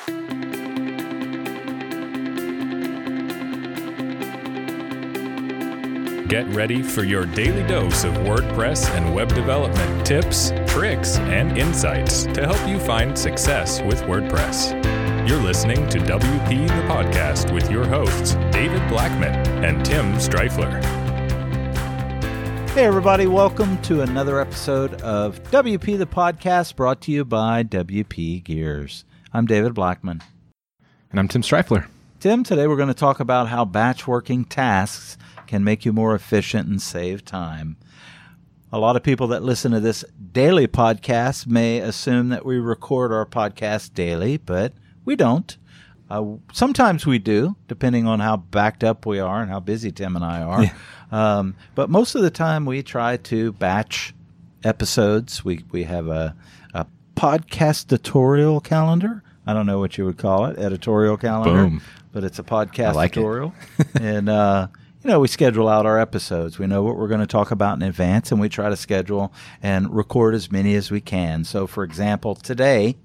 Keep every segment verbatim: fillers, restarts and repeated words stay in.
Get ready for your daily dose of WordPress and web development tips, tricks, and insights to help you find success with WordPress. You're listening to W P the Podcast with your hosts, David Blackman and Tim Streifler. Hey everybody, welcome to another episode of W P the Podcast, brought to you by W P Gears. I'm David Blackman. And I'm Tim Streifler. Tim, today we're going to talk about how batch working tasks can make you more efficient and save time. A lot of people that listen to this daily podcast may assume that we record our podcast daily, but we don't. Uh, sometimes we do, depending on how backed up we are and how busy Tim and I are. Yeah. Um, but most of the time we try to batch episodes. We we have a, a podcast tutorial calendar. I don't know what you would call it, editorial calendar. Boom. But it's a podcast like tutorial. and, uh, you know, we schedule out our episodes. We know what we're going to talk about in advance, and we try to schedule and record as many as we can. So, for example, today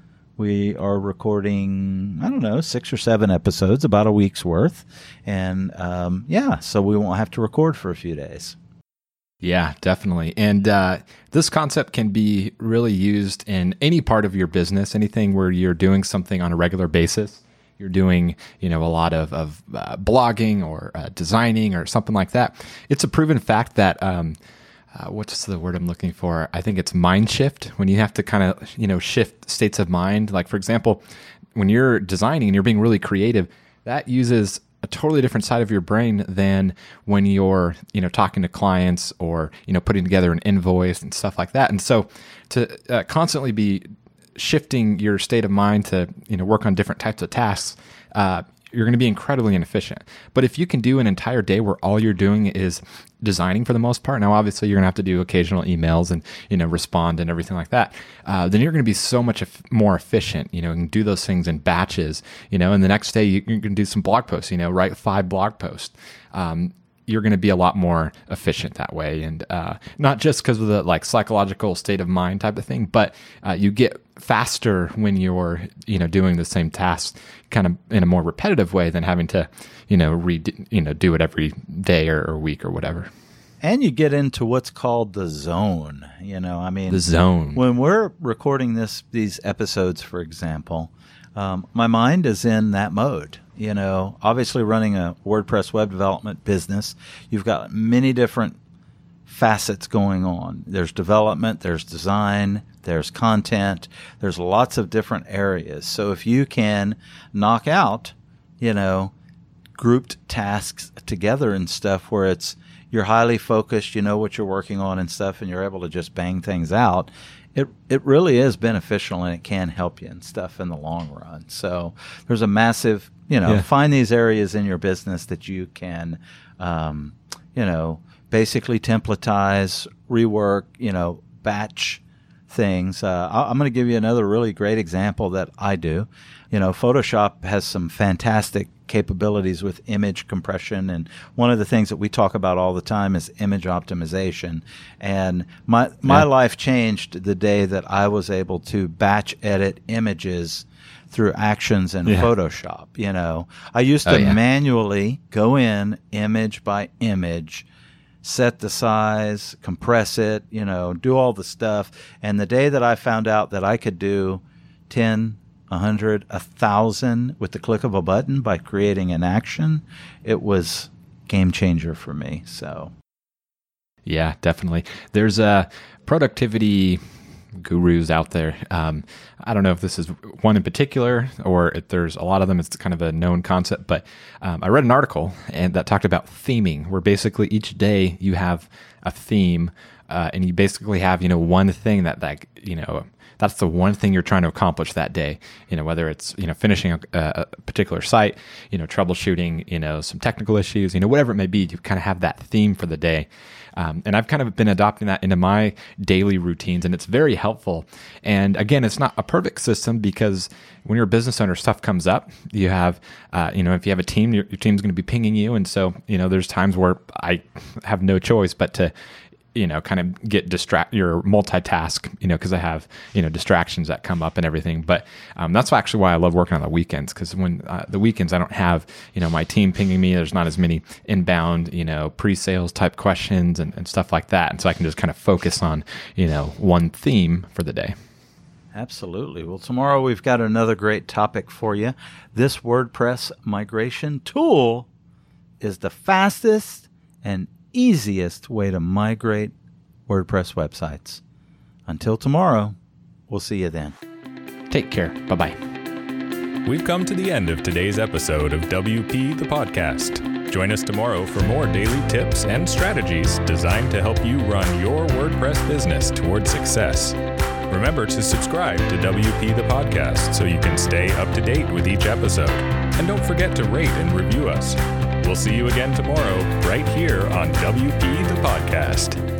we are recording, I don't know, six or seven episodes, about a week's worth. And, um, yeah, so we won't have to record for a few days. Yeah, definitely. And uh, this concept can be really used in any part of your business, anything where you're doing something on a regular basis. You're doing, you know, a lot of, of uh, blogging or uh, designing or something like that. It's a proven fact that, um, uh, what's the word I'm looking for? I think it's mind shift, when you have to kind of, you know, shift states of mind. Like, for example, when you're designing and you're being really creative, that uses a totally different side of your brain than when you're, you know, talking to clients or, you know, putting together an invoice and stuff like that. And so to uh, constantly be shifting your state of mind to, you know, work on different types of tasks, uh, you're going to be incredibly inefficient. But if you can do an entire day where all you're doing is designing for the most part, now obviously you're going to have to do occasional emails and, you know, respond and everything like that, uh, then you're going to be so much ef- more efficient. You know, you can do those things in batches, you know, and the next day you, you can do some blog posts, you know, write five blog posts. Um, you're going to be a lot more efficient that way. And uh, not just because of the like psychological state of mind type of thing, but uh, you get faster when you're, you know, doing the same tasks kind of in a more repetitive way than having to, you know, read, you know, do it every day or, or week or whatever. And you get into what's called the zone. You know, I mean, the zone. When we're recording this, these episodes, for example, um, my mind is in that mode. You know, obviously running a WordPress web development business, you've got many different facets going on. There's development, there's design, there's content, there's lots of different areas. So if you can knock out, you know, grouped tasks together and stuff where it's, you're highly focused, you know what you're working on and stuff, and you're able to just bang things out, it it really is beneficial, and it can help you and stuff in the long run. So there's a massive, you know, yeah. find these areas in your business that you can, um, you know, basically templatize, rework, you know, batch things. Uh, I'm going to give you another really great example that I do. You know, Photoshop has some fantastic capabilities with image compression, and one of the things that we talk about all the time is image optimization. And my my yeah. life changed the day that I was able to batch edit images through actions in yeah. Photoshop. You know, I used to oh, yeah. manually go in image by image, set the size, compress it, you know, do all the stuff. And the day that I found out that I could do ten, a hundred, a thousand with the click of a button by creating an action, it was game changer for me. So, yeah, definitely. There's a productivity gurus out there. Um, I don't know if this is one in particular or if there's a lot of them. It's kind of a known concept, but um, I read an article and that talked about theming, where basically each day you have a theme, uh, and you basically have, you know, one thing that, that, you know, that's the one thing you're trying to accomplish that day. You know, whether it's, you know, finishing a, a particular site, you know, troubleshooting, you know, some technical issues, you know, whatever it may be, you kind of have that theme for the day. Um, and I've kind of been adopting that into my daily routines, and it's very helpful. And again, it's not a perfect system, because when you're a business owner, stuff comes up. You have, uh, you know, if you have a team, your, your team's going to be pinging you. And so, you know, there's times where I have no choice but to, you know, kind of get distract, your multitask, you know, because I have, you know, distractions that come up and everything. But um, that's actually why I love working on the weekends, because when uh, the weekends, I don't have, you know, my team pinging me. There's not as many inbound, you know, pre-sales type questions and, and stuff like that. And so I can just kind of focus on, you know, one theme for the day. Absolutely. Well, tomorrow we've got another great topic for you. This WordPress migration tool is the fastest and easiest way to migrate WordPress websites. Until tomorrow, we'll see you then. Take care. Bye-bye. We've come to the end of today's episode of W P the Podcast. Join us tomorrow for more daily tips and strategies designed to help you run your WordPress business towards success. Remember to subscribe to W P the Podcast so you can stay up to date with each episode. And don't forget to rate and review us. We'll see you again tomorrow, right here on W P the Podcast.